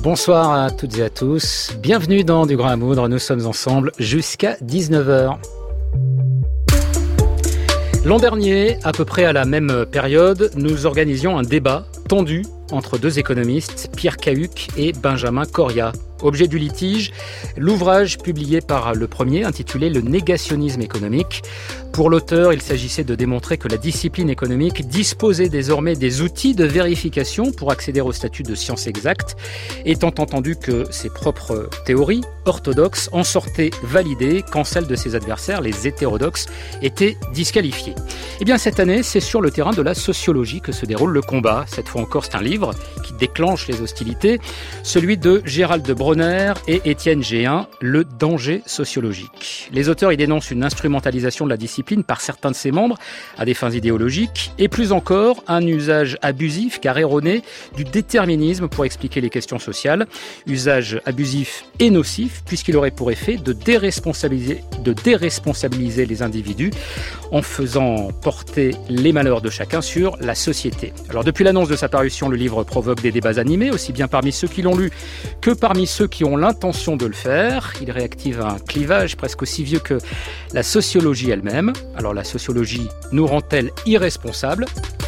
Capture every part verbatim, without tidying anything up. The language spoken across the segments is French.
Bonsoir à toutes et à tous. Bienvenue dans Du Grain à Moudre. Nous sommes ensemble jusqu'à dix-neuf heures. L'an dernier, à peu près à la même période, nous organisions un débat tendu entre deux économistes, Pierre Cahuc et Benjamin Corria. Objet du litige, l'ouvrage publié par le premier, intitulé « Le négationnisme économique ». Pour l'auteur, il s'agissait de démontrer que la discipline économique disposait désormais des outils de vérification pour accéder au statut de science exacte, étant entendu que ses propres théories orthodoxes en sortaient validées quand celles de ses adversaires, les hétérodoxes, étaient disqualifiées. Eh bien, cette année, c'est sur le terrain de la sociologie que se déroule le combat. Cette fois encore, c'est un livre qui déclenche les hostilités, celui de Gérald de Bronner et Étienne Géhin, Le danger sociologique. Les auteurs y dénoncent une instrumentalisation de la discipline par certains de ses membres à des fins idéologiques et plus encore un usage abusif car erroné du déterminisme pour expliquer les questions sociales. Usage abusif et nocif puisqu'il aurait pour effet de déresponsabiliser, de déresponsabiliser les individus en faisant porter les malheurs de chacun sur la société. Alors depuis l'annonce de sa parution, le livre provoque des débats animés, aussi bien parmi ceux qui l'ont lu que parmi ceux qui ont l'intention de le faire. Il réactive un clivage presque aussi vieux que la sociologie elle-même. Alors la sociologie nous rend-elle irresponsables ?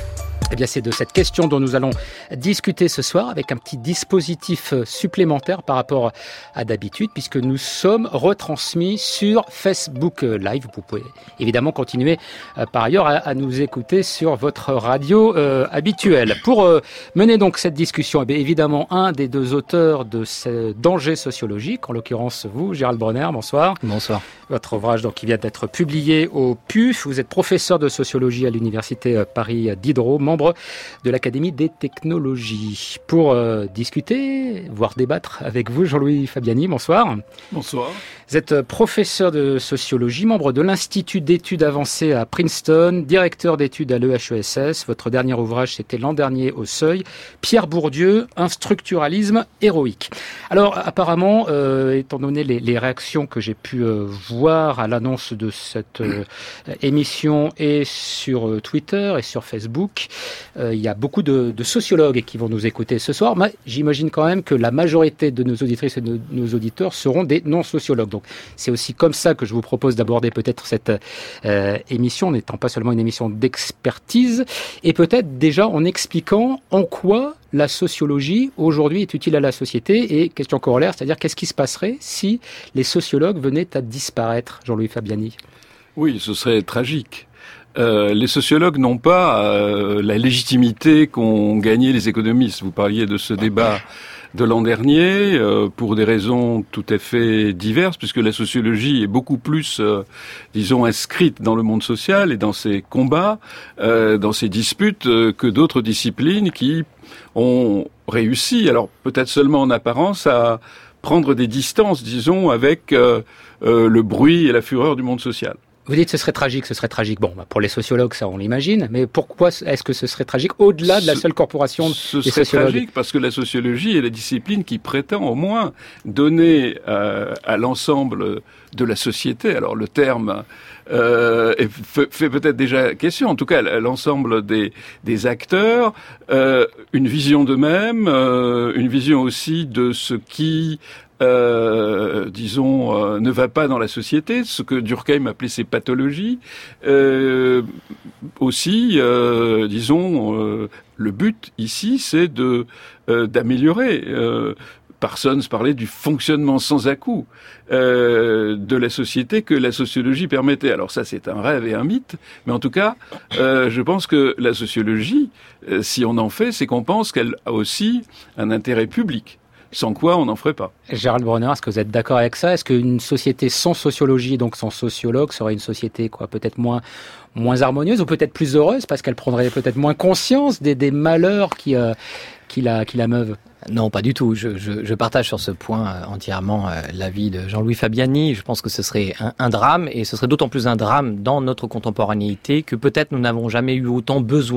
Eh bien, c'est de cette question dont nous allons discuter ce soir avec un petit dispositif supplémentaire par rapport à d'habitude, puisque nous sommes retransmis sur Facebook Live. Vous pouvez évidemment continuer euh, par ailleurs à, à nous écouter sur votre radio euh, habituelle. Pour euh, mener donc cette discussion, eh bien, évidemment, un des deux auteurs de ce danger sociologique, en l'occurrence vous, Gérald Bronner, bonsoir. Bonsoir. Votre ouvrage donc, qui vient d'être publié au P U F. Vous êtes professeur de sociologie à l'Université Paris Diderot, membre de l'Académie des technologies. Pour euh, discuter, voire débattre avec vous, Jean-Louis Fabiani, bonsoir. Bonsoir. Vous êtes professeur de sociologie, membre de l'Institut d'études avancées à Princeton, directeur d'études à l'E H E S S. Votre dernier ouvrage, c'était l'an dernier au Seuil, Pierre Bourdieu, un structuralisme héroïque. Alors, apparemment, euh, étant donné les, les réactions que j'ai pu euh, voir à l'annonce de cette euh, émission et sur euh, Twitter et sur Facebook, euh, il y a beaucoup de, de sociologues qui vont nous écouter ce soir, mais j'imagine quand même que la majorité de nos auditrices et de nos auditeurs seront des non-sociologues. Donc, c'est aussi comme ça que je vous propose d'aborder peut-être cette euh, émission, n'étant pas seulement une émission d'expertise, et peut-être déjà en expliquant en quoi la sociologie aujourd'hui est utile à la société et question corollaire, c'est-à-dire qu'est-ce qui se passerait si les sociologues venaient à disparaître, Jean-Louis Fabiani ? Oui, ce serait tragique. Euh, les sociologues n'ont pas euh, la légitimité qu'ont gagné les économistes. Vous parliez de ce débat de l'an dernier, euh, pour des raisons tout à fait diverses, puisque la sociologie est beaucoup plus, euh, disons, inscrite dans le monde social et dans ses combats, euh, dans ses disputes, euh, que d'autres disciplines qui ont réussi, alors peut-être seulement en apparence, à prendre des distances, disons, avec euh, euh, le bruit et la fureur du monde social. Vous dites que ce serait tragique, ce serait tragique. Bon, bah pour les sociologues, ça on l'imagine, mais pourquoi est-ce que ce serait tragique au-delà de la seule corporation des sociologues ? Ce serait tragique parce que la sociologie est la discipline qui prétend au moins donner euh, à l'ensemble de la société, alors le terme euh, fait, fait peut-être déjà question, en tout cas l'ensemble des, des acteurs, euh, une vision d'eux-mêmes, euh, une vision aussi de ce qui... Euh, disons, euh, ne va pas dans la société, ce que Durkheim appelait ses pathologies. Euh, aussi, euh, disons, euh, le but ici, c'est de euh, d'améliorer. Euh, Parsons parlait du fonctionnement sans à-coups euh, de la société que la sociologie permettait. Alors ça, c'est un rêve et un mythe, mais en tout cas, euh, je pense que la sociologie, euh, si on en fait, c'est qu'on pense qu'elle a aussi un intérêt public. Sans quoi, on n'en ferait pas. Gérald Bronner, est-ce que vous êtes d'accord avec ça ? Est-ce qu'une société sans sociologie, donc sans sociologue, serait une société quoi, peut-être moins, moins harmonieuse ou peut-être plus heureuse parce qu'elle prendrait peut-être moins conscience des, des malheurs qui, euh, qui, la, qui la meuvent ? Non, pas du tout. Je, je, je partage sur ce point euh, entièrement euh, l'avis de Jean-Louis Fabiani. Je pense que ce serait un, un drame, et ce serait d'autant plus un drame dans notre contemporanéité que peut-être nous n'avons jamais eu autant besoin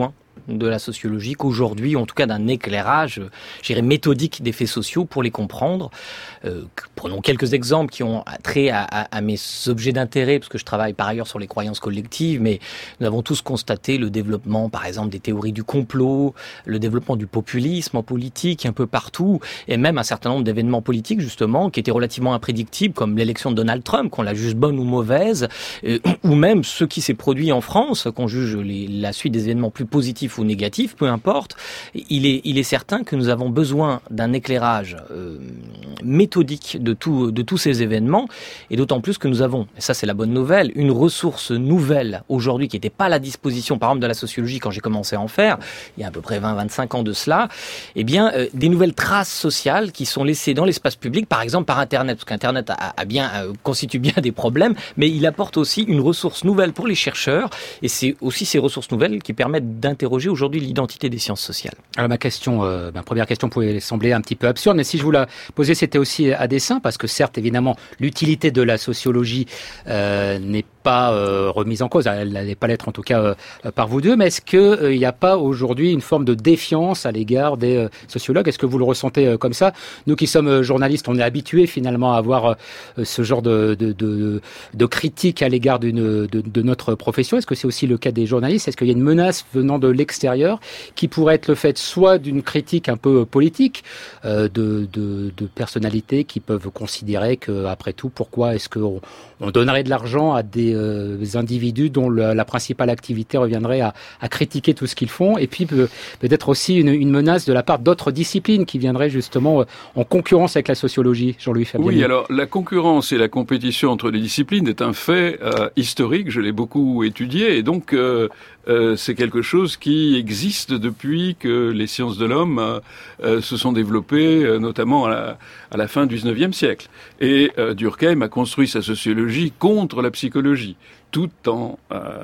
de la sociologie qu'aujourd'hui, en tout cas d'un éclairage, je dirais, méthodique des faits sociaux pour les comprendre. Euh, prenons quelques exemples qui ont trait à, à, à mes objets d'intérêt, parce que je travaille par ailleurs sur les croyances collectives, mais nous avons tous constaté le développement, par exemple, des théories du complot, le développement du populisme en politique, un peu partout, et même un certain nombre d'événements politiques, justement, qui étaient relativement imprédictibles, comme l'élection de Donald Trump, qu'on la juge bonne ou mauvaise, euh, ou même ce qui s'est produit en France, qu'on juge les, la suite des événements plus positifs ou négatifs, peu importe. Il est, il est certain que nous avons besoin d'un éclairage euh, méthodique de, tout, de tous ces événements, et d'autant plus que nous avons, et ça c'est la bonne nouvelle, une ressource nouvelle aujourd'hui qui n'était pas à la disposition, par exemple, de la sociologie quand j'ai commencé à en faire, il y a à peu près vingt à vingt-cinq ans de cela, eh bien, euh, des nouvelles traces sociales qui sont laissées dans l'espace public, par exemple par Internet, parce qu'Internet a, a bien, euh, constitue bien des problèmes, mais il apporte aussi une ressource nouvelle pour les chercheurs, et c'est aussi ces ressources nouvelles qui permettent d'interroger aujourd'hui l'identité des sciences sociales. Alors ma question, euh, ma première question pouvait sembler un petit peu absurde, mais si je vous la posais, c'était aussi à dessein, parce que certes, évidemment, l'utilité de la sociologie euh, n'est pas euh, remise en cause, elle n'allait pas l'être en tout cas euh, par vous deux, mais est-ce qu'il n'y euh, a pas aujourd'hui une forme de défiance à l'égard des euh, sociologues? Est-ce que vous le ressentez euh, comme ça? Nous qui sommes euh, journalistes, on est habitués finalement à avoir euh, ce genre de, de, de, de critique à l'égard d'une, de, de notre profession. Est-ce que c'est aussi le cas des journalistes? Est-ce qu'il y a une menace venant de l'extérieur qui pourrait être le fait soit d'une critique un peu politique euh, de, de, de personnalités qui peuvent considérer que, après tout, pourquoi est-ce qu'on on donnerait de l'argent à des euh, individus dont le, la principale activité reviendrait à, à critiquer tout ce qu'ils font, et puis peut, peut-être aussi une, une menace de la part d'autres disciplines qui viendraient justement euh, en concurrence avec la sociologie. Jean-Louis Fabiani. Oui, alors la concurrence et la compétition entre les disciplines est un fait euh, historique, je l'ai beaucoup étudié, et donc euh, euh, c'est quelque chose qui existe depuis que les sciences de l'homme euh, euh, se sont développées, euh, notamment à la, à la fin du dix-neuvième siècle. Et euh, Durkheim a construit sa sociologie contre la psychologie, tout en euh,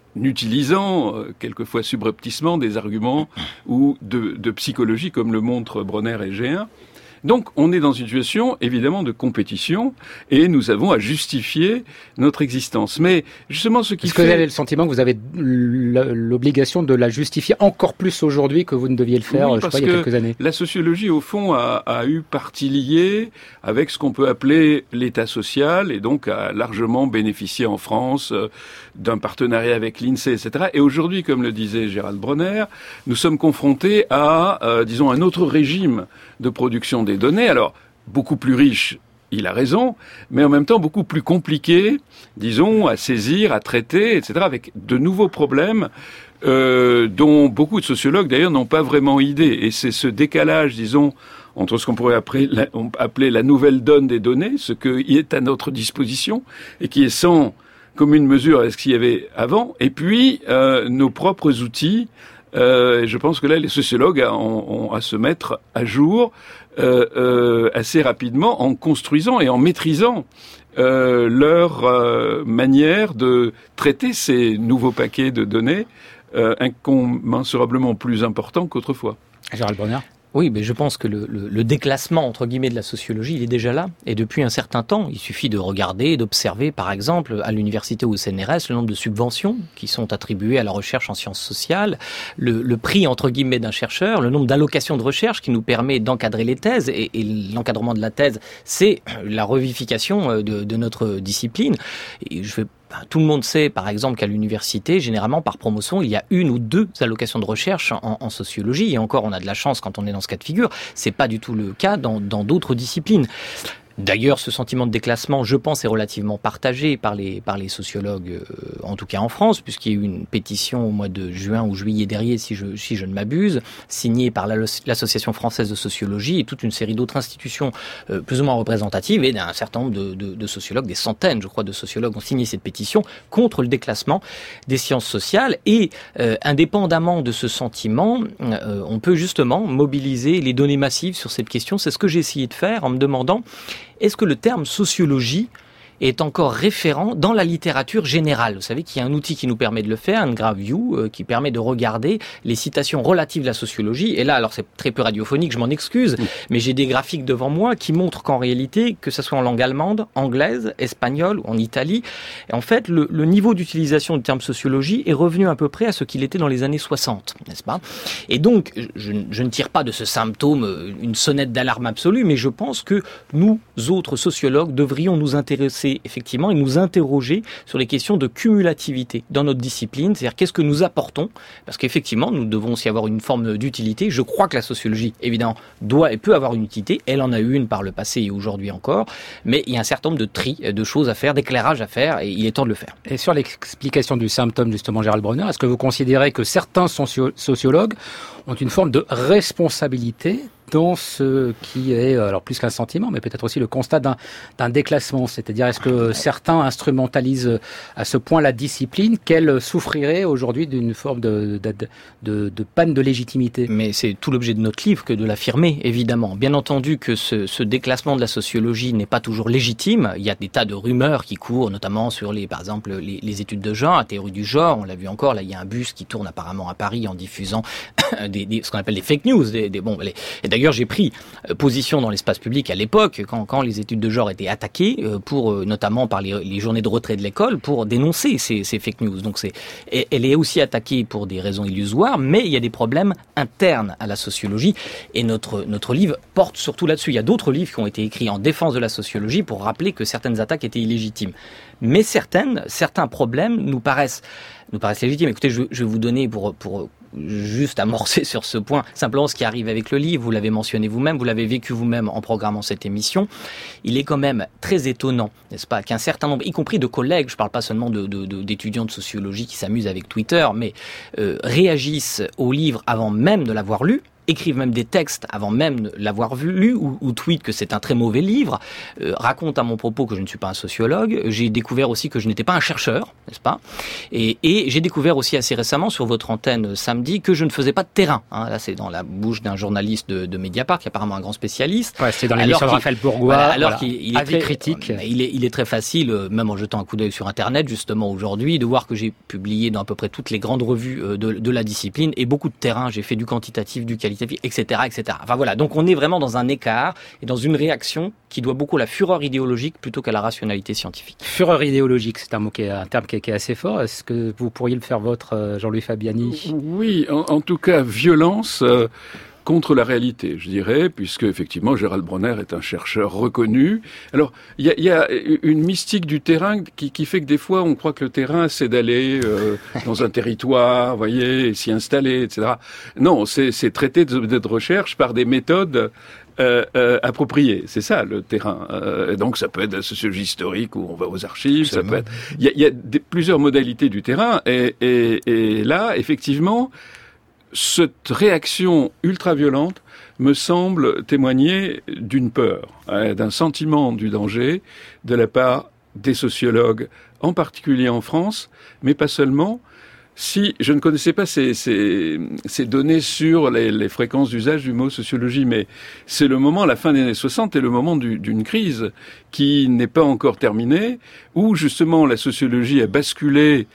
utilisant, euh, quelquefois subrepticement, des arguments ou de, de psychologie, comme le montrent Bronner et Géhin. Donc, on est dans une situation, évidemment, de compétition, et nous avons à justifier notre existence. Mais, justement, ce qui Est-ce fait... que vous avez le sentiment que vous avez l'obligation de la justifier encore plus aujourd'hui que vous ne deviez le faire, oui, je sais pas, il y a quelques années? La sociologie, au fond, a, a eu partie liée avec ce qu'on peut appeler l'État social, et donc a largement bénéficié en France euh, d'un partenariat avec l'INSEE, et cetera. Et aujourd'hui, comme le disait Gérald Bronner, nous sommes confrontés à, euh, disons, un autre régime de production des données, alors beaucoup plus riche, il a raison, mais en même temps beaucoup plus compliqué, disons, à saisir, à traiter, et cetera, avec de nouveaux problèmes euh, dont beaucoup de sociologues, d'ailleurs, n'ont pas vraiment idée. Et c'est ce décalage, disons, entre ce qu'on pourrait appeler la, appeler la nouvelle donne des données, ce qui est à notre disposition, et qui est sans commune mesure avec ce qu'il y avait avant, et puis euh, nos propres outils. Euh, je pense que là, les sociologues ont, ont à se mettre à jour euh, euh, assez rapidement en construisant et en maîtrisant euh, leur euh, manière de traiter ces nouveaux paquets de données euh, incommensurablement plus importants qu'autrefois. Gérald Bronner. Oui, mais je pense que le, le, le déclassement, entre guillemets, de la sociologie, il est déjà là. Et depuis un certain temps, il suffit de regarder, d'observer, par exemple, à l'université ou au C N R S, le nombre de subventions qui sont attribuées à la recherche en sciences sociales, le, le prix, entre guillemets, d'un chercheur, le nombre d'allocations de recherche qui nous permet d'encadrer les thèses. Et, et l'encadrement de la thèse, c'est la revivification de, de notre discipline. Et je vais Tout le monde sait, par exemple, qu'à l'université, généralement, par promotion, il y a une ou deux allocations de recherche en, en sociologie. Et encore, on a de la chance quand on est dans ce cas de figure. C'est pas du tout le cas dans, dans d'autres disciplines. D'ailleurs, ce sentiment de déclassement, je pense, est relativement partagé par les, par les sociologues, euh, en tout cas en France, puisqu'il y a eu une pétition au mois de juin ou juillet dernier, si je, si je ne m'abuse, signée par la, l'Association française de sociologie et toute une série d'autres institutions euh, plus ou moins représentatives, et d'un certain nombre de, de, de sociologues, des centaines, je crois, de sociologues ont signé cette pétition contre le déclassement des sciences sociales. Et euh, indépendamment de ce sentiment, euh, on peut justement mobiliser les données massives sur cette question. C'est ce que j'ai essayé de faire en me demandant: est-ce que le terme sociologie est encore référent dans la littérature générale. Vous savez qu'il y a un outil qui nous permet de le faire, un GraphView, euh, qui permet de regarder les citations relatives de la sociologie. Et là, alors c'est très peu radiophonique, je m'en excuse, mmh. mais j'ai des graphiques devant moi qui montrent qu'en réalité, que ce soit en langue allemande, anglaise, espagnole ou en Italie, en fait, le, le niveau d'utilisation du terme sociologie est revenu à peu près à ce qu'il était dans les années soixante, n'est-ce pas ? Et donc, je, je ne tire pas de ce symptôme une sonnette d'alarme absolue, mais je pense que nous, autres sociologues, devrions nous intéresser effectivement et nous interroger sur les questions de cumulativité dans notre discipline, c'est-à-dire qu'est-ce que nous apportons, parce qu'effectivement, nous devons aussi avoir une forme d'utilité. Je crois que la sociologie, évidemment, doit et peut avoir une utilité. Elle en a eu une par le passé et aujourd'hui encore, mais il y a un certain nombre de tri, de choses à faire, d'éclairage à faire, et il est temps de le faire. Et sur l'explication du symptôme, justement, Gérald Bronner, est-ce que vous considérez que certains socio- sociologues ont une forme de responsabilité dans ce qui est, alors plus qu'un sentiment, mais peut-être aussi le constat d'un, d'un déclassement. C'est-à-dire, est-ce que certains instrumentalisent à ce point la discipline qu'elle souffrirait aujourd'hui d'une forme de, de, de, de panne de légitimité ? Mais c'est tout l'objet de notre livre que de l'affirmer, évidemment. Bien entendu que ce, ce déclassement de la sociologie n'est pas toujours légitime. Il y a des tas de rumeurs qui courent, notamment sur les, par exemple, les, les études de genre, la théorie du genre. On l'a vu encore, là, il y a un bus qui tourne apparemment à Paris en diffusant des, des, ce qu'on appelle des fake news. Des, des, bon, les, et d'ailleurs, j'ai pris position dans l'espace public à l'époque, quand, quand les études de genre étaient attaquées, pour, notamment par les, les journées de retrait de l'école, pour dénoncer ces, ces fake news. Donc c'est, elle est aussi attaquée pour des raisons illusoires, mais il y a des problèmes internes à la sociologie, et notre, notre livre porte surtout là-dessus. Il y a d'autres livres qui ont été écrits en défense de la sociologie pour rappeler que certaines attaques étaient illégitimes. Mais certaines, certains problèmes nous paraissent, nous paraissent légitimes. Écoutez, je, je vais vous donner pour, pour juste amorcer sur ce point, simplement ce qui arrive avec le livre, vous l'avez mentionné vous-même, vous l'avez vécu vous-même en programmant cette émission. Il est quand même très étonnant, n'est-ce pas, qu'un certain nombre, y compris de collègues, je ne parle pas seulement de, de, de, d'étudiants de sociologie qui s'amusent avec Twitter, mais euh, réagissent au livre avant même de l'avoir lu, écrivent même des textes avant même de l'avoir vu, lu, ou, ou tweetent que c'est un très mauvais livre, euh, racontent à mon propos que je ne suis pas un sociologue. J'ai découvert aussi que je n'étais pas un chercheur, n'est-ce pas ? Et, et j'ai découvert aussi assez récemment sur votre antenne samedi que je ne faisais pas de terrain. Hein. Là, c'est dans la bouche d'un journaliste de, de Mediapart, qui est apparemment un grand spécialiste. Ouais, c'est dans l'émission de Raphaël Bourgois. Voilà, alors voilà. qu'il il est avis très, critique. Il est, il est très facile, même en jetant un coup d'œil sur Internet, justement aujourd'hui, de voir que j'ai publié dans à peu près toutes les grandes revues de, de la discipline et beaucoup de terrain. J'ai fait du quantitatif, du qualitatif, et cetera, et cetera. Enfin voilà, donc on est vraiment dans un écart et dans une réaction qui doit beaucoup à la fureur idéologique plutôt qu'à la rationalité scientifique. Fureur idéologique, c'est un mot qui est un terme qui est, qui est assez fort. Est-ce que vous pourriez le faire vôtre, Jean-Louis Fabiani ? Oui, en, en tout cas, violence euh, contre la réalité, je dirais, puisque effectivement Gérald Bronner est un chercheur reconnu. Alors, il y a, y a une mystique du terrain qui, qui fait que des fois on croit que le terrain c'est d'aller euh, dans un territoire, vous voyez, s'y installer, et cetera. Non, c'est, c'est traiter de, de recherche par des méthodes Euh, euh, approprié, c'est ça le terrain. Euh, donc ça peut être de la sociologie historique où on va aux archives, Absolument. Ça peut être. Il y a, il y a des, plusieurs modalités du terrain et, et, et là, effectivement, cette réaction ultra-violente me semble témoigner d'une peur, hein, d'un sentiment du danger de la part des sociologues, en particulier en France, mais pas seulement. Si je ne connaissais pas ces, ces, ces données sur les, les fréquences d'usage du mot sociologie, mais c'est le moment, la fin des années soixante, est le moment du, d'une crise qui n'est pas encore terminée, où justement la sociologie a basculé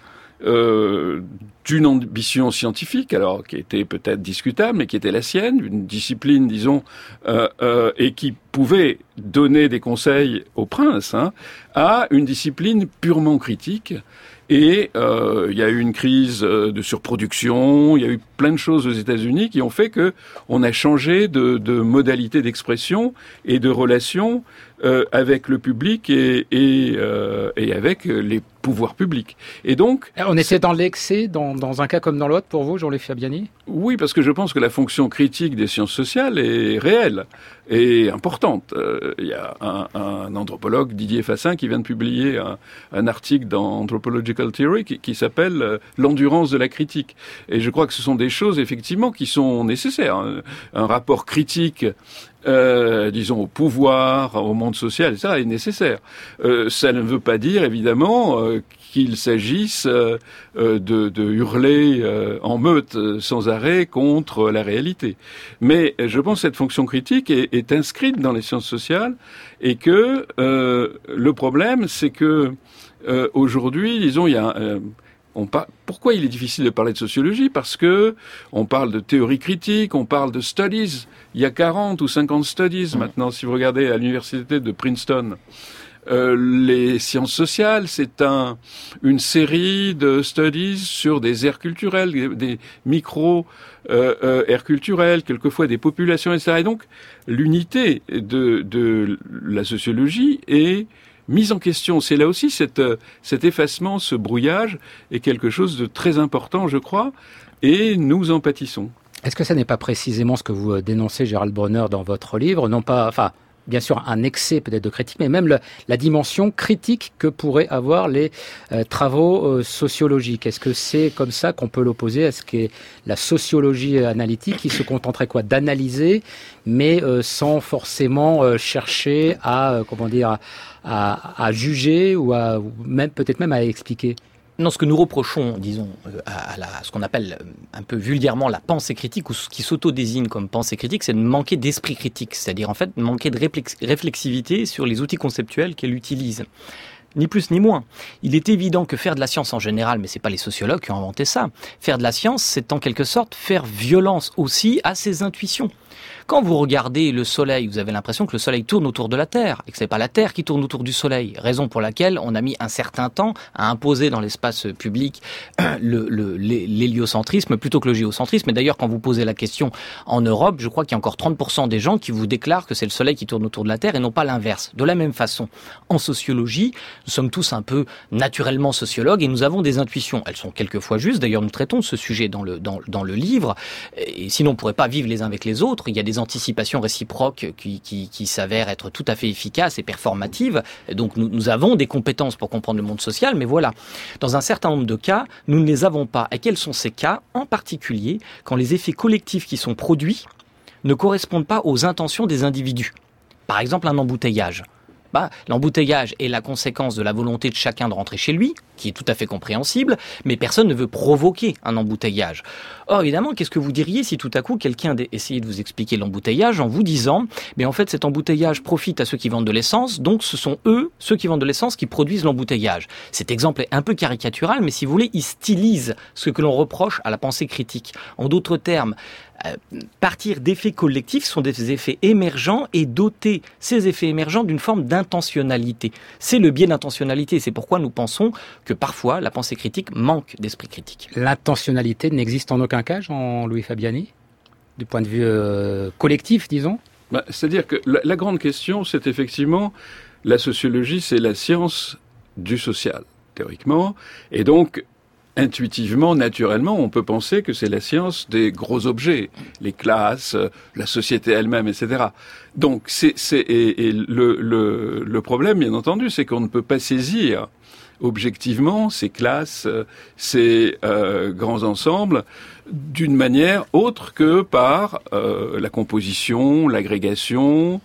euh, d'une ambition scientifique, alors qui était peut-être discutable, mais qui était la sienne, une discipline, disons, euh, euh, et qui pouvait donner des conseils aux princes, hein, à une discipline purement critique. Et euh, il y a eu une crise de surproduction, il y a eu plein de choses aux États-Unis qui ont fait que on a changé de, de modalité d'expression et de relation euh, avec le public et, et, euh, et avec les pouvoirs publics. Et donc, on était dans l'excès, dans, dans un cas comme dans l'autre, pour vous, Jean-Louis Fabiani ? Oui, parce que je pense que la fonction critique des sciences sociales est réelle et importante. Euh, il y a un, un anthropologue, Didier Fassin, qui vient de publier un, un article dans Anthropological Theory qui, qui s'appelle euh, « L'endurance de la critique ». Et je crois que ce sont des choses, effectivement, qui sont nécessaires. Un, un rapport critique euh, disons, au pouvoir, au monde social, et cetera, est nécessaire. Euh, ça ne veut pas dire, évidemment, euh, qu'il s'agisse euh, de, de hurler euh, en meute euh, sans arrêt contre la réalité. Mais je pense que cette fonction critique est, est inscrite dans les sciences sociales et que euh, le problème, c'est que euh, aujourd'hui, disons, il y a... Euh, On par... Pourquoi il est difficile de parler de sociologie? Parce que on parle de théorie critique, on parle de studies. Il y a quarante ou cinquante studies maintenant. Si vous regardez à l'université de Princeton, euh, les sciences sociales, c'est un, une série de studies sur des aires culturelles, des, des micro euh, euh, aires culturelles, quelquefois des populations, et cetera. Et donc, l'unité de, de la sociologie est mise en question. C'est là aussi cette, cet effacement, ce brouillage est quelque chose de très important, je crois, et nous en pâtissons. Est-ce que ça n'est pas précisément ce que vous dénoncez, Gérald Bronner, dans votre livre? Non pas, enfin, bien sûr, un excès peut-être de critique, mais même le, la dimension critique que pourraient avoir les euh, travaux euh, sociologiques. Est-ce que c'est comme ça qu'on peut l'opposer à ce qu'est la sociologie analytique, qui se contenterait quoi d'analyser, mais euh, sans forcément euh, chercher à, euh, comment dire, à, à, à juger ou à ou même peut-être même à expliquer? Non, ce que nous reprochons, disons, à, la, à ce qu'on appelle un peu vulgairement la pensée critique, ou ce qui s'auto-désigne comme pensée critique, c'est de manquer d'esprit critique, c'est-à-dire en fait de manquer de réflex- réflexivité sur les outils conceptuels qu'elle utilise. Ni plus ni moins. Il est évident que faire de la science en général, mais c'est pas les sociologues qui ont inventé ça, faire de la science, c'est en quelque sorte faire violence aussi à ses intuitions. Quand vous regardez le soleil, vous avez l'impression que le soleil tourne autour de la Terre et que c'est pas la Terre qui tourne autour du soleil. Raison pour laquelle on a mis un certain temps à imposer dans l'espace public le, le, l'héliocentrisme plutôt que le géocentrisme. Et d'ailleurs, quand vous posez la question en Europe, je crois qu'il y a encore trente pour cent des gens qui vous déclarent que c'est le soleil qui tourne autour de la Terre et non pas l'inverse. De la même façon, en sociologie, nous sommes tous un peu naturellement sociologues et nous avons des intuitions. Elles sont quelquefois justes. D'ailleurs, nous traitons de ce sujet dans le, dans, dans le livre. Et sinon, on ne pourrait pas vivre les uns avec les autres. Il y a des anticipations réciproques qui, qui, qui s'avèrent être tout à fait efficaces et performatives. Et donc nous, nous avons des compétences pour comprendre le monde social, mais voilà, dans un certain nombre de cas, nous ne les avons pas. Et quels sont ces cas? En particulier, quand les effets collectifs qui sont produits ne correspondent pas aux intentions des individus. Par exemple, un embouteillage. Bah, l'embouteillage est la conséquence de la volonté de chacun de rentrer chez lui, qui est tout à fait compréhensible, mais personne ne veut provoquer un embouteillage. Or, évidemment, qu'est-ce que vous diriez si tout à coup quelqu'un essayait de vous expliquer l'embouteillage en vous disant, mais en fait cet embouteillage profite à ceux qui vendent de l'essence, donc ce sont eux, ceux qui vendent de l'essence, qui produisent l'embouteillage. Cet exemple est un peu caricatural, mais si vous voulez, il stylise ce que l'on reproche à la pensée critique. En d'autres termes, Euh, partir d'effets collectifs sont des effets émergents et doter ces effets émergents d'une forme d'intentionnalité. C'est le biais d'intentionnalité, c'est pourquoi nous pensons que parfois la pensée critique manque d'esprit critique. L'intentionnalité n'existe en aucun cas, Jean-Louis Fabiani, du point de vue euh, collectif, disons? Bah, c'est-à-dire que la, la grande question, c'est effectivement, la sociologie, c'est la science du social, théoriquement, et donc intuitivement, naturellement, on peut penser que c'est la science des gros objets, les classes, la société elle-même, et cetera. Donc, c'est, c'est et, et le, le, le problème, bien entendu, c'est qu'on ne peut pas saisir objectivement ces classes, ces euh, grands ensembles, d'une manière autre que par euh, la composition, l'agrégation,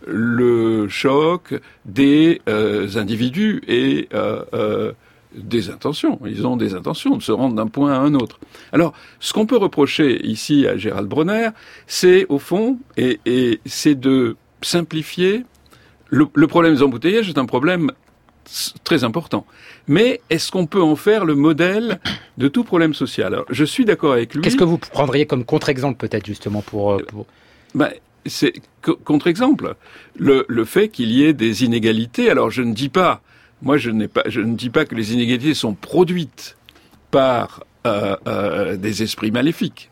le choc des euh, individus et euh, euh, des intentions. Ils ont des intentions de se rendre d'un point à un autre. Alors, ce qu'on peut reprocher ici à Gérald Bronner, c'est au fond, et, et c'est de simplifier. Le, le problème des embouteillages est un problème très important. Mais est-ce qu'on peut en faire le modèle de tout problème social? Alors, je suis d'accord avec lui. Qu'est-ce que vous prendriez comme contre-exemple, peut-être, justement, pour... pour... Ben, c'est contre-exemple. Le, le fait qu'il y ait des inégalités. Alors, je ne dis pas... Moi, je, n'ai pas, je ne dis pas que les inégalités sont produites par euh, euh, des esprits maléfiques.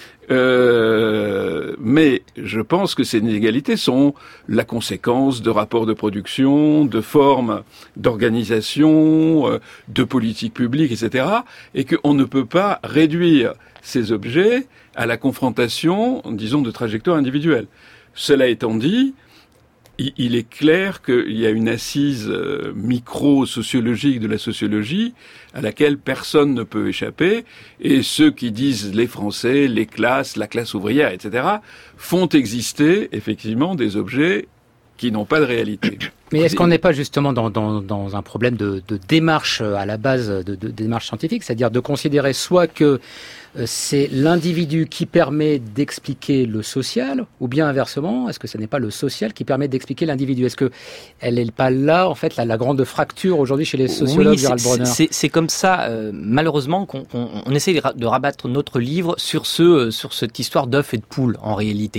Euh, mais je pense que ces inégalités sont la conséquence de rapports de production, de formes d'organisation, euh, de politiques publiques, et cetera. Et qu'on ne peut pas réduire ces objets à la confrontation, disons, de trajectoires individuelles. Cela étant dit, il, il est clair qu'il y a une assise euh, micro-sociologique de la sociologie à laquelle personne ne peut échapper, et ceux qui disent les Français, les classes, la classe ouvrière, et cetera, font exister effectivement des objets qui n'ont pas de réalité. Mais est-ce qu'on n'est pas justement dans, dans, dans un problème de, de démarche à la base, de, de, de démarche scientifique, c'est-à-dire de considérer soit que c'est l'individu qui permet d'expliquer le social, ou bien inversement, est-ce que ce n'est pas le social qui permet d'expliquer l'individu? Est-ce que elle n'est pas là, en fait, la, la grande fracture aujourd'hui chez les sociologues, oui, Gérald Bronner? c'est, c'est comme ça, euh, malheureusement, qu'on, qu'on on essaie de rabattre notre livre sur ce, sur cette histoire d'œuf et de poule, en réalité.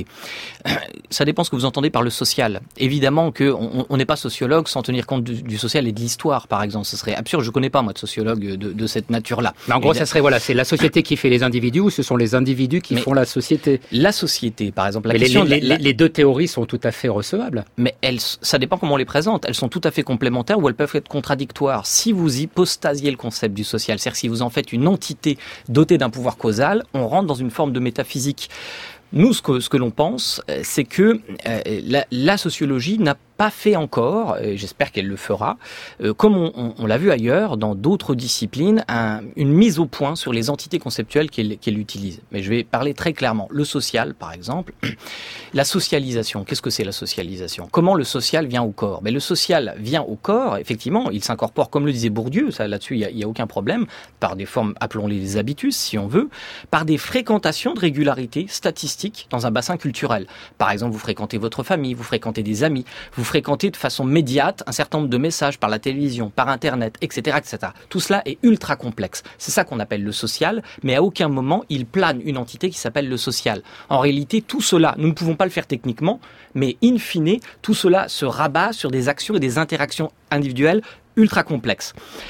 Ça dépend ce que vous entendez par le social. Évidemment qu'on on n'est pas sociologue sans tenir compte du, du social et de l'histoire, par exemple. Ce serait absurde. Je ne connais pas, moi, de sociologue de, de cette nature-là. Mais en gros, ça serait, voilà, c'est la société qui fait les individus ou ce sont les individus qui mais font la société? La société, par exemple. La mais question les, les, la, les deux théories sont tout à fait recevables. Mais elles, ça dépend comment on les présente. Elles sont tout à fait complémentaires ou elles peuvent être contradictoires. Si vous hypostasiez le concept du social, c'est-à-dire si vous en faites une entité dotée d'un pouvoir causal, on rentre dans une forme de métaphysique. Nous, ce que, ce que l'on pense, c'est que euh, la, la sociologie n'a pas fait encore, et j'espère qu'elle le fera, euh, comme on, on, on l'a vu ailleurs, dans d'autres disciplines, un, une mise au point sur les entités conceptuelles qu'elle, qu'elle utilise. Mais je vais parler très clairement. Le social, par exemple, la socialisation. Qu'est-ce que c'est la socialisation? Comment le social vient au corps? Mais le social vient au corps, effectivement, il s'incorpore, comme le disait Bourdieu, ça, là-dessus, il n'y a, a aucun problème, par des formes, appelons-les les habitus, si on veut, par des fréquentations de régularité statistique dans un bassin culturel. Par exemple, vous fréquentez votre famille, vous fréquentez des amis, vous fréquenter de façon médiate un certain nombre de messages par la télévision, par Internet, et cetera, et cetera. Tout cela est ultra complexe. C'est ça qu'on appelle le social, mais à aucun moment il plane une entité qui s'appelle le social. En réalité, tout cela, nous ne pouvons pas le faire techniquement, mais in fine, tout cela se rabat sur des actions et des interactions individuelles ultra complexes.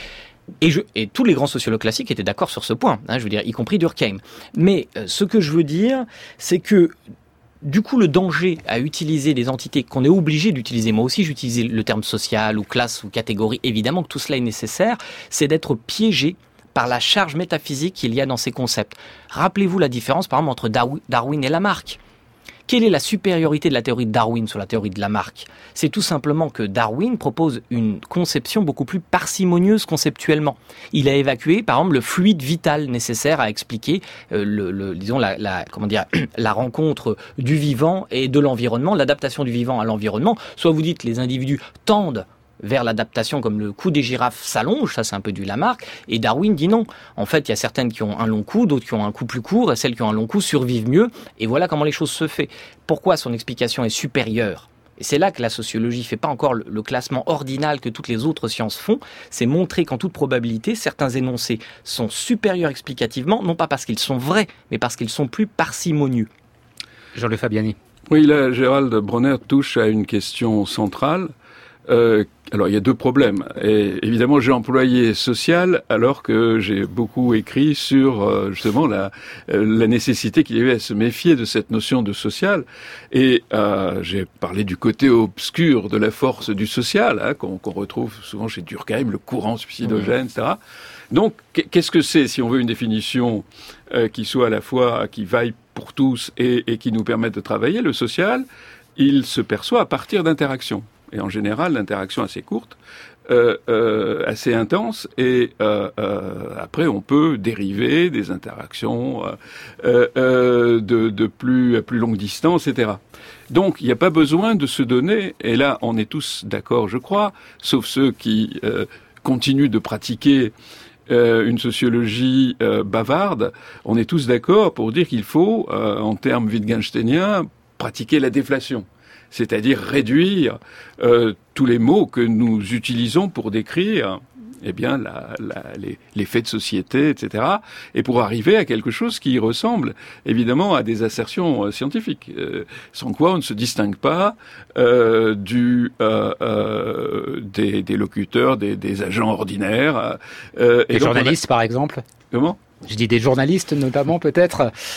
Et, je, et tous les grands sociologues classiques étaient d'accord sur ce point, hein, je veux dire, y compris Durkheim. Mais euh, ce que je veux dire, c'est que du coup, le danger à utiliser des entités qu'on est obligé d'utiliser, moi aussi j'utilisais le terme social ou classe ou catégorie, évidemment que tout cela est nécessaire, c'est d'être piégé par la charge métaphysique qu'il y a dans ces concepts. Rappelez-vous la différence par exemple entre Darwin et Lamarck. Quelle est la supériorité de la théorie de Darwin sur la théorie de Lamarck? C'est tout simplement que Darwin propose une conception beaucoup plus parcimonieuse conceptuellement. Il a évacué, par exemple, le fluide vital nécessaire à expliquer, euh, le, le, disons, la, la, comment dire, la rencontre du vivant et de l'environnement, l'adaptation du vivant à l'environnement. Soit vous dites les individus tendent vers l'adaptation, comme le cou des girafes s'allonge, ça c'est un peu du Lamarck, et Darwin dit non. En fait, il y a certaines qui ont un long cou, d'autres qui ont un cou plus court, et celles qui ont un long cou survivent mieux, et voilà comment les choses se font. Pourquoi son explication est supérieure? Et c'est là que la sociologie ne fait pas encore le, le classement ordinal que toutes les autres sciences font, c'est montrer qu'en toute probabilité, certains énoncés sont supérieurs explicativement, non pas parce qu'ils sont vrais, mais parce qu'ils sont plus parcimonieux. Jean-Luc Fabiani. Oui, là, Gérald Bronner touche à une question centrale. Euh, alors il y a deux problèmes. Et évidemment, j'ai employé social alors que j'ai beaucoup écrit sur euh, justement la, euh, la nécessité qu'il y avait à se méfier de cette notion de social. Et euh, j'ai parlé du côté obscur de la force du social, hein, qu'on, qu'on retrouve souvent chez Durkheim, le courant suicidogène, mmh. et cetera. Donc, qu'est-ce que c'est, si on veut une définition euh, qui soit à la fois qui vaille pour tous et, et qui nous permette de travailler? Le social, il se perçoit à partir d'interactions. Et en général, l'interaction assez courte, euh, euh, assez intense, et euh, euh, après on peut dériver des interactions euh, euh, de, de plus à plus longue distance, et cetera. Donc il n'y a pas besoin de se donner, et là on est tous d'accord, je crois, sauf ceux qui euh, continuent de pratiquer Euh, une sociologie euh, bavarde, on est tous d'accord pour dire qu'il faut, euh, en termes wittgensteiniens, pratiquer la déflation. C'est-à-dire réduire euh, tous les mots que nous utilisons pour décrire eh bien, la, la, les, les faits de société, et cetera, et pour arriver à quelque chose qui ressemble, évidemment, à des assertions euh, scientifiques, euh, sans quoi on ne se distingue pas euh, du, euh, euh, des, des locuteurs, des, des agents ordinaires. Euh, et les journalistes, a... par exemple. Comment? Je dis des journalistes, notamment, peut-être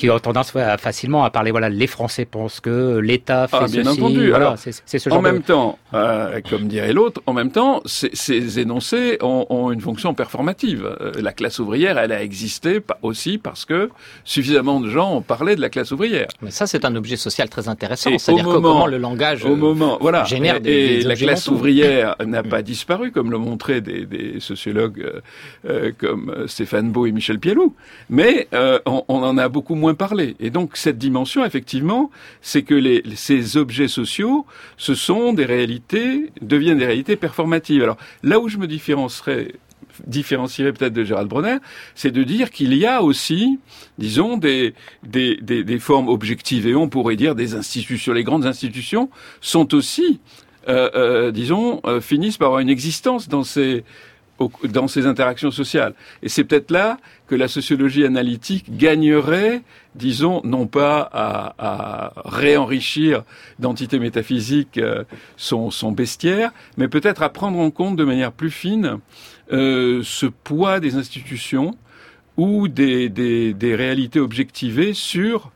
qui ont tendance ouais, à, facilement à parler, voilà, les Français pensent que l'État fait ah, ceci. Bien entendu. Voilà, Alors, c'est, c'est ce genre en même de... temps, euh, comme dirait l'autre, en même temps, ces, ces énoncés ont, ont une fonction performative. Euh, la classe ouvrière, elle a existé aussi parce que suffisamment de gens ont parlé de la classe ouvrière. Mais ça, c'est un objet social très intéressant. Et C'est-à-dire moment, que comment le langage au moment, voilà, génère et, des, et des la objets classe mentaux. ouvrière n'a pas disparu, comme le montraient des, des sociologues euh, euh, comme Stéphane Beau et Michel Pialou. Mais euh, on, on en a beaucoup moins parlé. Et donc cette dimension, effectivement, c'est que les, ces objets sociaux, ce sont des réalités, deviennent des réalités performatives. Alors là où je me différencierais, différencierais peut-être de Gérald Bronner, c'est de dire qu'il y a aussi, disons, des, des, des, des formes objectives. Et on pourrait dire des institutions. Les grandes institutions sont aussi, euh, euh, disons, euh, finissent par avoir une existence dans ces dans ces interactions sociales. Et c'est peut-être là que la sociologie analytique gagnerait, disons, non pas à, à réenrichir d'entités métaphysiques euh, son, son bestiaire, mais peut-être à prendre en compte de manière plus fine euh, ce poids des institutions ou des, des, des réalités objectivées sur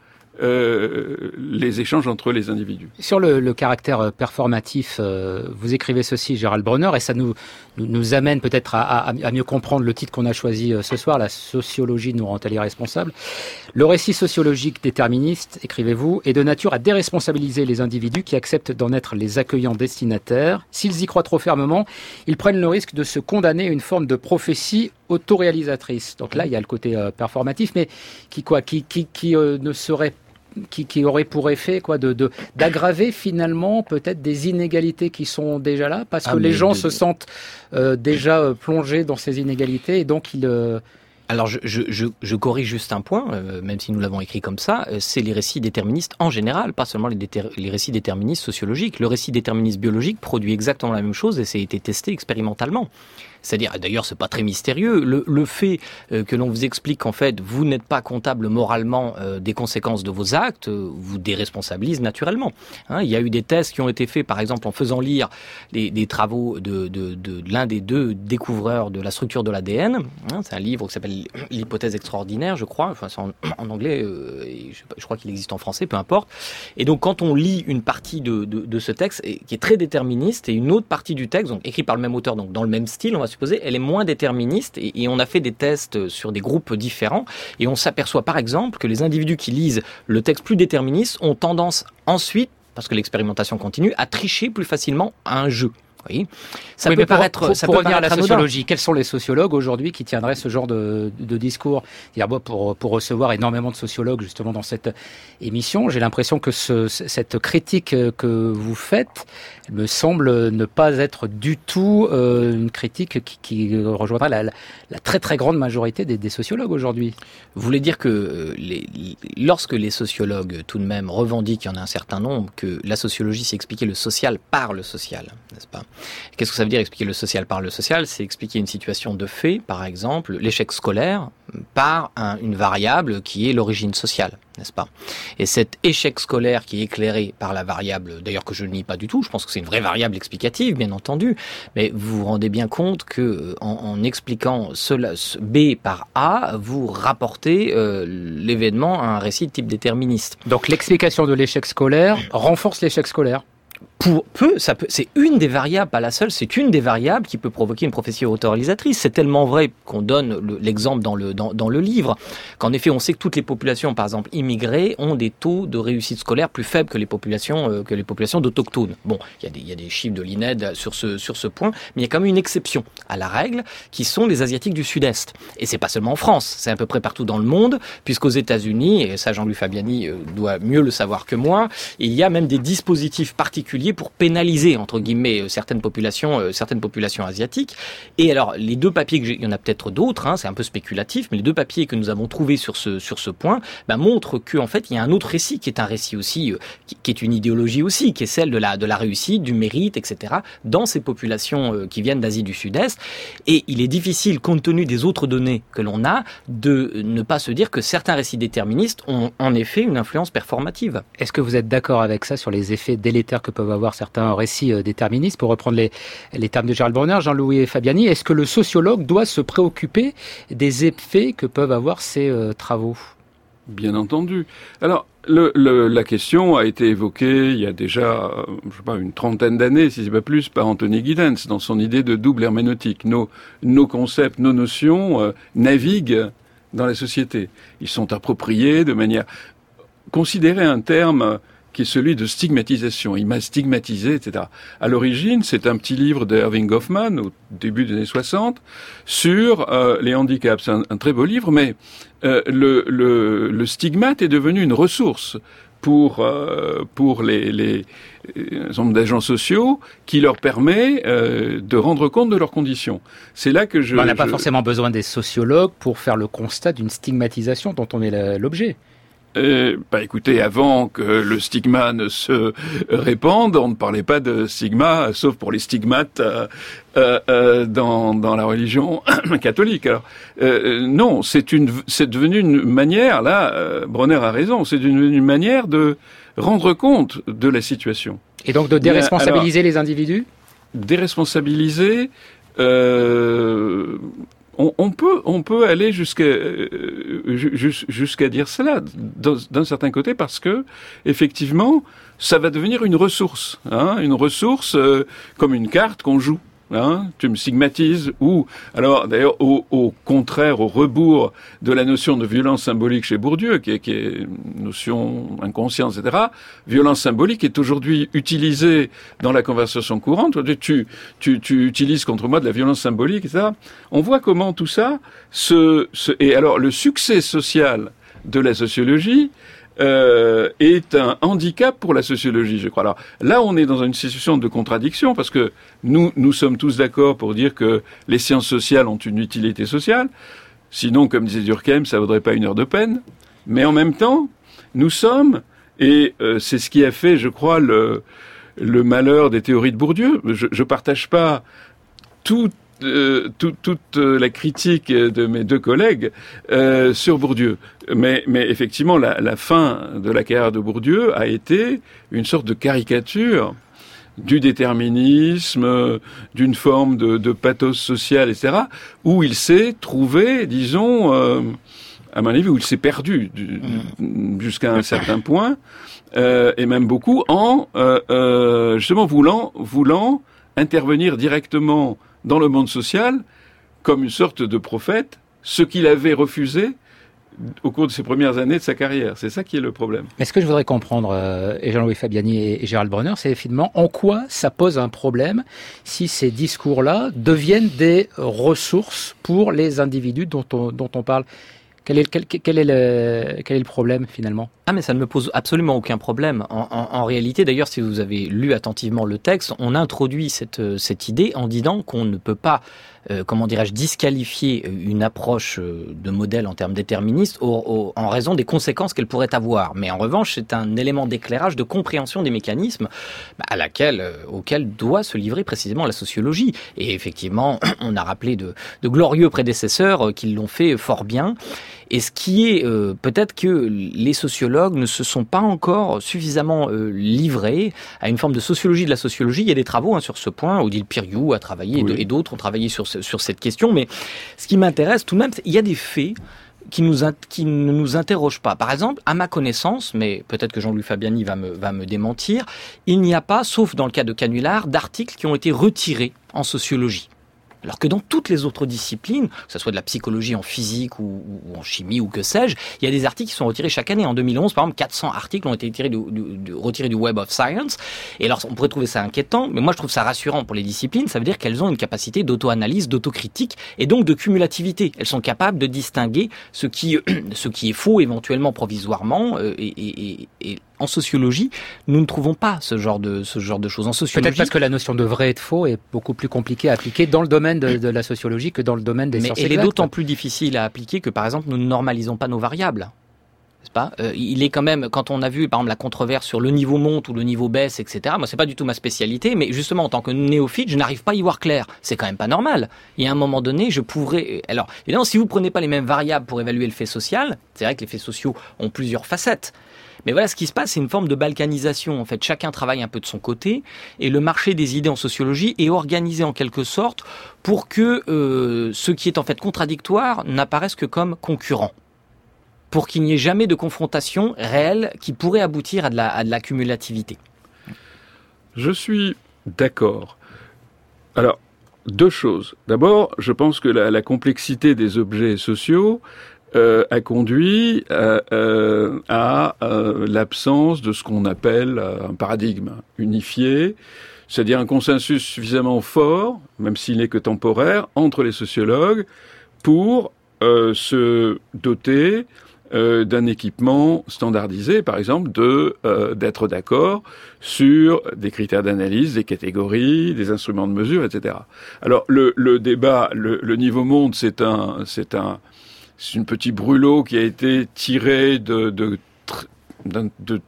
Euh, les échanges entre les individus. Sur le, le caractère performatif, euh, vous écrivez ceci, Gérald Bronner, et ça nous, nous, nous amène peut-être à, à, à mieux comprendre le titre qu'on a choisi ce soir, La sociologie nous rend-elle irresponsables. Le récit sociologique déterministe, écrivez-vous, est de nature à déresponsabiliser les individus qui acceptent d'en être les accueillants destinataires. S'ils y croient trop fermement, ils prennent le risque de se condamner à une forme de prophétie autoréalisatrice. Donc là, il y a le côté euh, performatif, mais qui quoi, qui, qui, qui euh, ne serait Qui, qui aurait pour effet quoi de, de d'aggraver finalement peut-être des inégalités qui sont déjà là parce que ah, les gens de... se sentent euh, déjà euh, plongés dans ces inégalités et donc ils euh... Alors je, je, je, je corrige juste un point, euh, même si nous l'avons écrit comme ça, euh, c'est les récits déterministes en général, pas seulement les, déter- les récits déterministes sociologiques. Le récit déterministe biologique produit exactement la même chose et ça a été testé expérimentalement. C'est-à-dire, d'ailleurs, c'est pas très mystérieux. Le, le fait euh, que l'on vous explique qu'en fait, vous n'êtes pas comptable moralement euh, des conséquences de vos actes, euh, vous déresponsabilise naturellement. Hein, il y a eu des tests qui ont été faits, par exemple, en faisant lire les, des travaux de, de, de, de l'un des deux découvreurs de la structure de l'A D N. Hein, c'est un livre qui s'appelle L'hypothèse extraordinaire, je crois. Enfin, c'est en, en anglais, euh, et je, sais pas, je crois qu'il existe en français, peu importe. Et donc, quand on lit une partie de, de, de ce texte, et, qui est très déterministe, et une autre partie du texte, donc écrit par le même auteur, donc dans le même style, on va supposé, elle est moins déterministe et, et on a fait des tests sur des groupes différents et on s'aperçoit par exemple que les individus qui lisent le texte plus déterministe ont tendance ensuite, parce que l'expérimentation continue, à tricher plus facilement à un jeu. Oui. Ça oui, peut pour, paraître. Pour, ça pour peut revenir à la anodin. sociologie, quels sont les sociologues aujourd'hui qui tiendraient ce genre de, de discours ? C'est-à-dire, pour, pour recevoir énormément de sociologues justement dans cette émission, j'ai l'impression que ce, cette critique que vous faites me semble ne pas être du tout euh, une critique qui, qui rejoindra la, la, la très très grande majorité des, des sociologues aujourd'hui. Vous voulez dire que les, lorsque les sociologues tout de même revendiquent, il y en a un certain nombre, que la sociologie c'est expliquer le social par le social, n'est-ce pas ? Qu'est-ce que ça veut dire expliquer le social par le social ? C'est expliquer une situation de fait, par exemple, l'échec scolaire, par un, une variable qui est l'origine sociale, n'est-ce pas ? Et cet échec scolaire qui est éclairé par la variable, d'ailleurs que je ne nie pas du tout, je pense que c'est une vraie variable explicative, bien entendu, mais vous vous rendez bien compte que en, en expliquant cela, ce B par A, vous rapportez euh, l'événement à un récit de type déterministe. Donc l'explication de l'échec scolaire renforce l'échec scolaire. Pour peu, ça peut, c'est une des variables, pas la seule, c'est une des variables qui peut provoquer une prophétie autoréalisatrice. C'est tellement vrai qu'on donne le, l'exemple dans le, dans, dans le livre, qu'en effet, on sait que toutes les populations, par exemple, immigrées, ont des taux de réussite scolaire plus faibles que les populations, euh, que les populations d'autochtones. Bon, il y a des, il y a des chiffres de l'I N E D sur ce, sur ce point, mais il y a quand même une exception à la règle, qui sont les Asiatiques du Sud-Est. Et c'est pas seulement en France, c'est à peu près partout dans le monde, puisqu'aux États-Unis, et ça Jean-Louis Fabiani euh, doit mieux le savoir que moi, il y a même des dispositifs particuliers pour pénaliser, entre guillemets, certaines populations, euh, certaines populations asiatiques. Et alors, les deux papiers, que j'ai, il y en a peut-être d'autres, hein, c'est un peu spéculatif, mais les deux papiers que nous avons trouvés sur ce, sur ce point, bah, montrent qu'en fait, il y a un autre récit qui est un récit aussi, euh, qui, qui est une idéologie aussi, qui est celle de la, de la réussite, du mérite, et cetera, dans ces populations euh, qui viennent d'Asie du Sud-Est. Et il est difficile, compte tenu des autres données que l'on a, de ne pas se dire que certains récits déterministes ont en effet une influence performative. Est-ce que vous êtes d'accord avec ça sur les effets délétères que peuvent avoir certains récits déterministes, pour reprendre les, les termes de Gérald Bronner, Jean-Louis Fabiani? Est-ce que le sociologue doit se préoccuper des effets que peuvent avoir ces euh, travaux ? Bien entendu. Alors, le, le, la question a été évoquée il y a déjà, euh, je sais pas, une trentaine d'années, si c'est pas plus, par Anthony Giddens, dans son idée de double herméneutique. Nos, nos concepts, nos notions euh, naviguent dans la société. Ils sont appropriés de manière... Considérer un terme qui est celui de stigmatisation. Il m'a stigmatisé, et cetera. À l'origine, c'est un petit livre d'Irving Goffman, au début des années soixante, sur euh, les handicaps. C'est un, un très beau livre, mais euh, le, le, le stigmate est devenu une ressource pour euh, pour les les, les hommes d'agents sociaux qui leur permet euh, de rendre compte de leurs conditions. C'est là que je... On n'a pas je... forcément besoin des sociologues pour faire le constat d'une stigmatisation dont on est l'objet. Euh, bah écoutez, avant que le stigma ne se répande, on ne parlait pas de stigma, sauf pour les stigmates euh, euh, dans, dans la religion catholique. Alors euh, non, c'est une, c'est devenu une manière. Là, euh, Bronner a raison. C'est devenu une manière de rendre compte de la situation. Et donc de déresponsabiliser alors, les individus. Déresponsabiliser. Euh, On, on peut, on peut aller jusqu'à euh, jusqu'à dire cela d'un certain côté parce que effectivement, ça va devenir une ressource, hein, une ressource euh, comme une carte qu'on joue. Hein, tu me stigmatises ou alors d'ailleurs au, au contraire au rebours de la notion de violence symbolique chez Bourdieu qui est, qui est une notion inconsciente, et cetera. Violence symbolique est aujourd'hui utilisée dans la conversation courante. Tu, tu, tu utilises contre moi de la violence symbolique, et cetera. On voit comment tout ça se, se et alors le succès social de la sociologie Euh, est un handicap pour la sociologie, je crois. Alors là, on est dans une situation de contradiction parce que nous, nous sommes tous d'accord pour dire que les sciences sociales ont une utilité sociale. Sinon, comme disait Durkheim, ça vaudrait pas une heure de peine. Mais en même temps, nous sommes, et euh, c'est ce qui a fait, je crois, le, le malheur des théories de Bourdieu. Je, je partage pas tout Euh, tout, toute la critique de mes deux collègues euh, sur Bourdieu. Mais, mais effectivement, la, la fin de la carrière de Bourdieu a été une sorte de caricature du déterminisme, d'une forme de, de pathos social, et cetera, où il s'est trouvé, disons, euh, à mon avis, où il s'est perdu du, du, jusqu'à un certain point, euh, et même beaucoup, en euh, euh, justement voulant, voulant intervenir directement dans le monde social, comme une sorte de prophète, ce qu'il avait refusé au cours de ses premières années de sa carrière. C'est ça qui est le problème. Mais ce que je voudrais comprendre, euh, et Jean-Louis Fabiani et, et Gérald Bronner, c'est finalement en quoi ça pose un problème si ces discours-là deviennent des ressources pour les individus dont on, dont on parle. Quel est, quel, quel, est le, quel est le problème, finalement ? Ah, mais ça ne me pose absolument aucun problème. En, en, en réalité, d'ailleurs, si vous avez lu attentivement le texte, on introduit cette, cette idée en disant qu'on ne peut pas, euh, comment dirais-je, disqualifier une approche de modèle en termes déterministes au, au, en raison des conséquences qu'elle pourrait avoir. Mais en revanche, c'est un élément d'éclairage, de compréhension des mécanismes à laquelle, euh, auquel doit se livrer précisément la sociologie. Et effectivement, on a rappelé de, de glorieux prédécesseurs qui l'ont fait fort bien. Et ce qui est euh, peut-être que les sociologues ne se sont pas encore suffisamment euh, livrés à une forme de sociologie de la sociologie. Il y a des travaux hein, sur ce point. Odile Piriou a travaillé oui. et d'autres ont travaillé sur, ce, sur cette question. Mais ce qui m'intéresse tout de même, il y a des faits qui, nous, qui ne nous interrogent pas. Par exemple, à ma connaissance, mais peut-être que Jean-Louis Fabiani va me, va me démentir, il n'y a pas, sauf dans le cas de Canulard, d'articles qui ont été retirés en sociologie. Alors que dans toutes les autres disciplines, que ce soit de la psychologie en physique ou, ou en chimie ou que sais-je, il y a des articles qui sont retirés chaque année. En deux mille onze, par exemple, quatre cents articles ont été tirés du, du, du, retirés du Web of Science. Et alors, on pourrait trouver ça inquiétant, mais moi, je trouve ça rassurant pour les disciplines. Ça veut dire qu'elles ont une capacité d'auto-analyse, d'autocritique et donc de cumulativité. Elles sont capables de distinguer ce qui, ce qui est faux, éventuellement provisoirement, euh, et, et, et, et en sociologie, nous ne trouvons pas ce genre de, ce genre de choses. En sociologie, peut-être parce que la notion de vrai et de faux est beaucoup plus compliquée à appliquer dans le domaine de, de la sociologie que dans le domaine des mais sciences elle exactes. Elle est d'autant plus difficile à appliquer que, par exemple, nous ne normalisons pas nos variables. N'est-ce pas ? euh, il est quand même, quand on a vu, par exemple, la controverse sur le niveau monte ou le niveau baisse, et cetera, moi, c'est pas du tout ma spécialité, mais justement, en tant que néophyte, je n'arrive pas à y voir clair. C'est quand même pas normal. Il y a un moment donné, je pourrais... Alors, évidemment, si vous prenez pas les mêmes variables pour évaluer le fait social, c'est vrai que les faits sociaux ont plusieurs facettes. Mais voilà, ce qui se passe, c'est une forme de balkanisation. En fait, chacun travaille un peu de son côté, et le marché des idées en sociologie est organisé en quelque sorte pour que euh, ce qui est en fait contradictoire n'apparaisse que comme concurrent. pour qu'il n'y ait jamais de confrontation réelle qui pourrait aboutir à de la, à de la cumulativité. Je suis d'accord. Alors, deux choses. D'abord, je pense que la, la complexité des objets sociaux euh, a conduit euh, euh, à euh, l'absence de ce qu'on appelle un paradigme unifié, c'est-à-dire un consensus suffisamment fort, même s'il n'est que temporaire, entre les sociologues pour euh, se doter euh, d'un équipement standardisé, par exemple, de euh, d'être d'accord sur des critères d'analyse, des catégories, des instruments de mesure, et cetera. Alors le, le débat, le, le niveau monde, c'est un, c'est un, c'est une petit brûlot qui a été tiré de, de, de, de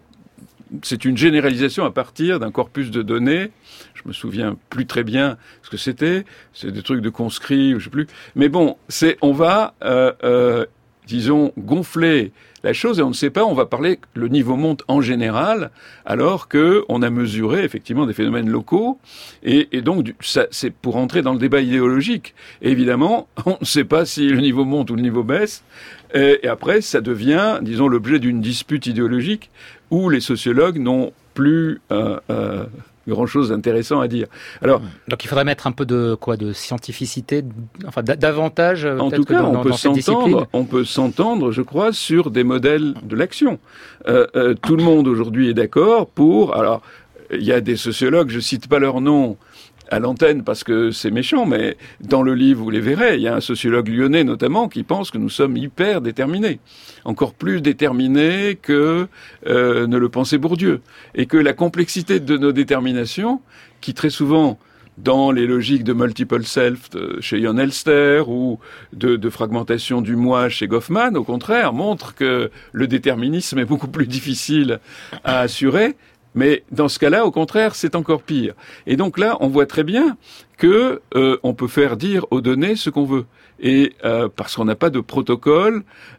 c'est une généralisation à partir d'un corpus de données. Je me souviens plus très bien ce que c'était. C'est des trucs de conscrits, je sais plus. Mais bon, c'est, on va, euh, euh, disons, gonfler la chose et on ne sait pas, on va parler le niveau monte en général, alors que on a mesuré effectivement des phénomènes locaux et, et donc ça, c'est pour entrer dans le débat idéologique. Et évidemment, on ne sait pas si le niveau monte ou le niveau baisse. Et, et après, ça devient, disons, l'objet d'une dispute idéologique où les sociologues n'ont plus euh, euh, grand-chose d'intéressant à dire. Alors, donc il faudrait mettre un peu de quoi, de scientificité, enfin davantage. En tout cas, dans, on peut dans s'entendre. On peut s'entendre, je crois, sur des modèles de l'action. Euh, euh, tout le monde aujourd'hui est d'accord pour. Alors, il y a des sociologues, je cite pas leur nom à l'antenne parce que c'est méchant, mais dans le livre, vous les verrez, il y a un sociologue lyonnais notamment qui pense que nous sommes hyper déterminés, encore plus déterminés que euh, ne le pensait Bourdieu, et que la complexité de nos déterminations, qui très souvent, dans les logiques de multiple self chez Jon Elster ou de, de fragmentation du moi chez Goffman, au contraire, montre que le déterminisme est beaucoup plus difficile à assurer. Mais dans ce cas-là, au contraire, c'est encore pire. Et donc là, on voit très bien que euh, on peut faire dire aux données ce qu'on veut, et euh, parce qu'on n'a pas de protocole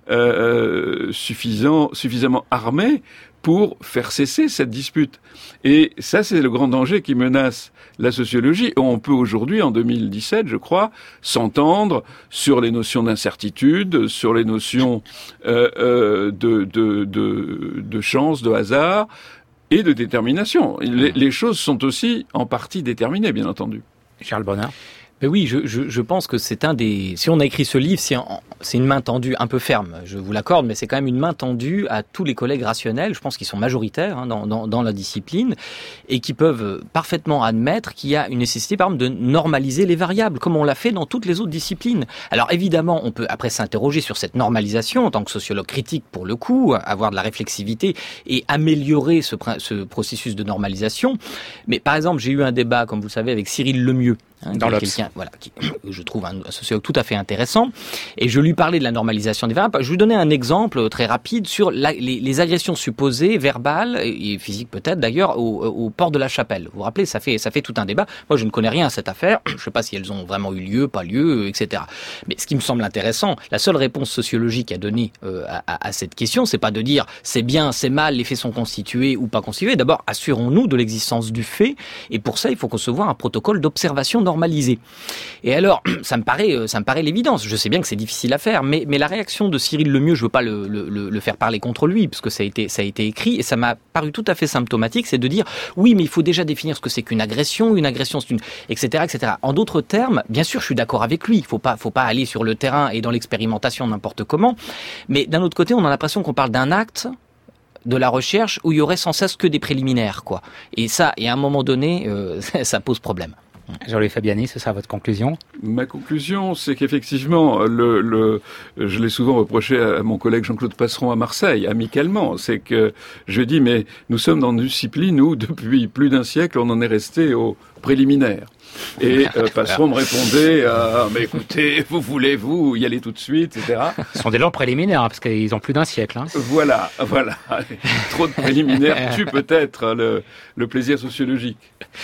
euh, suffisant, suffisamment armé pour faire cesser cette dispute. Et ça, c'est le grand danger qui menace la sociologie. On peut aujourd'hui, en deux mille dix-sept, je crois, s'entendre sur les notions d'incertitude, sur les notions euh, euh, de, de, de, de chance, de hasard, et de détermination. Les, les choses sont aussi en partie déterminées, bien entendu. Charles Bronner. Mais oui, je, je, je pense que c'est un des... Si on a écrit ce livre, c'est, en, c'est une main tendue un peu ferme, je vous l'accorde, mais c'est quand même une main tendue à tous les collègues rationnels, je pense qu'ils sont majoritaires hein, dans, dans, dans la discipline, et qui peuvent parfaitement admettre qu'il y a une nécessité, par exemple, de normaliser les variables, comme on l'a fait dans toutes les autres disciplines. Alors évidemment, on peut après s'interroger sur cette normalisation, en tant que sociologue critique pour le coup, avoir de la réflexivité et améliorer ce, ce processus de normalisation. Mais par exemple, j'ai eu un débat, comme vous le savez, avec Cyril Lemieux, Hein, dans quelqu'un, voilà, qui, je trouve un, un sociologue tout à fait intéressant, et je lui parlais de la normalisation des variables. Je lui donnais un exemple très rapide sur la, les, les agressions supposées, verbales et physiques peut-être d'ailleurs, au, au port de la Chapelle. Vous vous rappelez, ça fait ça fait tout un débat. Moi, je ne connais rien à cette affaire. Je ne sais pas si elles ont vraiment eu lieu, pas lieu, et cetera. Mais ce qui me semble intéressant, la seule réponse sociologique à donner euh, à, à, à cette question, c'est pas de dire c'est bien, c'est mal, les faits sont constitués ou pas constitués. D'abord, assurons-nous de l'existence du fait, et pour ça, il faut concevoir un protocole d'observation normalisé. Et alors, ça me paraît, ça me paraît l'évidence. Je sais bien que c'est difficile à faire, mais, mais la réaction de Cyril Lemieux, je veux pas le, le, le faire parler contre lui, parce que ça a été, ça a été écrit, et ça m'a paru tout à fait symptomatique, c'est de dire, oui, mais il faut déjà définir ce que c'est qu'une agression, une agression, c'est une, et cetera, et cetera. En d'autres termes, bien sûr, je suis d'accord avec lui. Il faut pas, faut pas aller sur le terrain et dans l'expérimentation n'importe comment. Mais d'un autre côté, on a l'impression qu'on parle d'un acte de la recherche où il y aurait sans cesse que des préliminaires, quoi. Et ça, et à un moment donné, euh, ça pose problème. Jean-Louis Fabiani, c'est ça votre conclusion ? Ma conclusion, c'est qu'effectivement, le, le, je l'ai souvent reproché à mon collègue Jean-Claude Passeron à Marseille, amicalement, c'est que je dis, mais nous sommes dans une discipline où, depuis plus d'un siècle, on en est resté au préliminaire. Et euh, Passeron me répondait, euh, mais écoutez, vous voulez vous y aller tout de suite, et cetera. Ce sont des langues préliminaires, hein, parce qu'ils ont plus d'un siècle. Hein. Voilà, voilà. Trop de préliminaires tue peut-être le, le plaisir sociologique.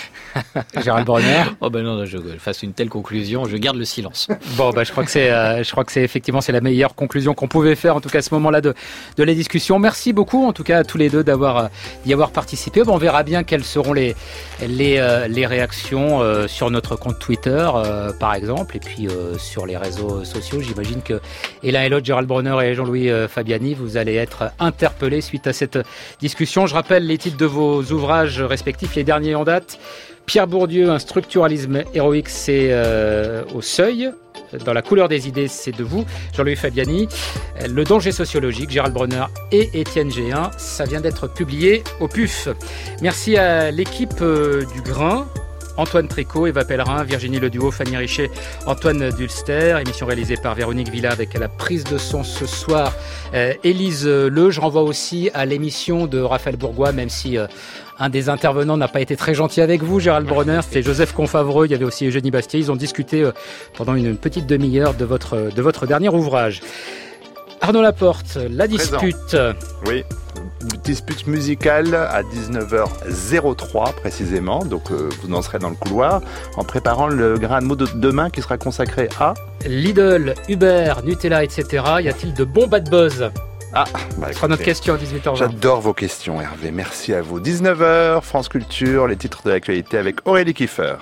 Gérald Bronner. Oh ben non, je fasse une telle conclusion, je garde le silence. Bon, bah, je crois que c'est, euh, je crois que c'est effectivement c'est la meilleure conclusion qu'on pouvait faire, en tout cas à ce moment-là de de la discussion. Merci beaucoup, en tout cas à tous les deux d'avoir d'y avoir participé. Bon, on verra bien quelles seront les les euh, les réactions euh, sur notre compte Twitter, euh, par exemple, et puis euh, sur les réseaux sociaux. J'imagine que et l'un et l'autre, Gérald Bronner et Jean-Louis euh, Fabiani, vous allez être interpellés suite à cette discussion. Je rappelle les titres de vos ouvrages respectifs, les derniers en date. Pierre Bourdieu, un structuralisme héroïque, c'est euh, au Seuil. Dans la couleur des idées, c'est de vous, Jean-Louis Fabiani. Le danger sociologique, Gérald Bronner et Étienne Géhin, ça vient d'être publié au P U F. Merci à l'équipe euh, du Grain. Antoine Tricot, Eva Pellerin, Virginie Leduo, Fanny Richet, Antoine Dulster. Émission réalisée par Véronique Villa avec à la prise de son ce soir euh, Élise Le. Je renvoie aussi à l'émission de Raphaël Bourgois, même si euh, un des intervenants n'a pas été très gentil avec vous, Gérald Bronner. C'était Joseph Confavreux, il y avait aussi Eugénie Bastier. Ils ont discuté euh, pendant une petite demi-heure de votre, de votre dernier ouvrage. Arnaud Laporte, la dispute. Présent. Oui. Dispute musicale à dix-neuf heures zéro trois précisément, donc euh, vous en serez dans le couloir en préparant le grain de mots de demain qui sera consacré à Lidl, Uber, Nutella, et cetera. Y a-t-il de bons bad buzz? Ah, bah, ce sera notre question à dix-huit heures vingt. J'adore vos questions, Hervé. Merci à vous. dix-neuf heures, France Culture, les titres de l'actualité avec Aurélie Kiefer.